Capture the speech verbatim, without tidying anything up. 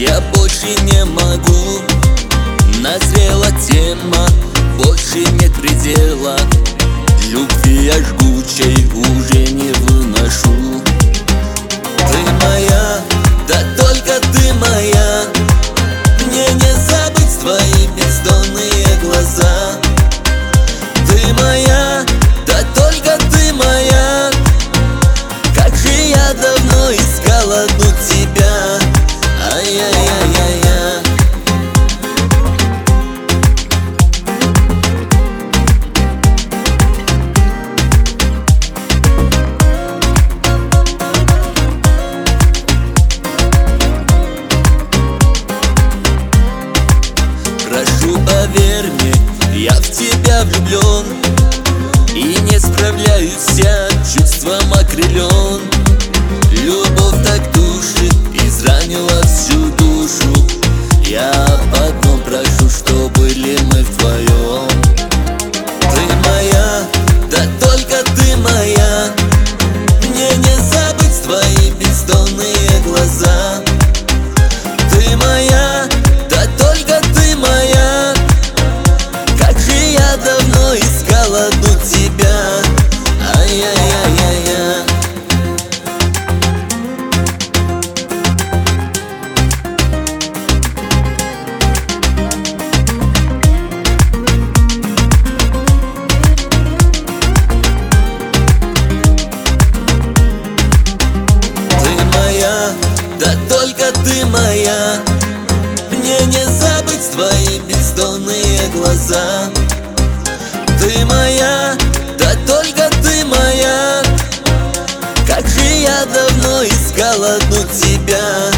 я больше не могу. Назрела тема, больше нет предела. Любви я жгучей уже не выношу. Ты моя, да только ты моя. Мне не забыть твои бездонные глаза. Ты моя, да только ты моя. Как же я давно искал одну тебя. Ай-яй-яй-яй-яй. Прошу, поверь мне, я в тебя влюблен и не справляюсь, я чувством окрылен. Любовь так душит, изранила всю душу. Я об одном прошу, что были мы вдвоем. Ты моя, да только ты моя. Мне не забыть твои бездонные глаза. Ты моя, да только ты моя. Как же я давно искал одну тебя. Ай-яй-яй-яй-яй. Да только ты моя. Мне не забыть твои бездонные глаза. Ты моя, да только ты моя. Как же я давно искал одну тебя.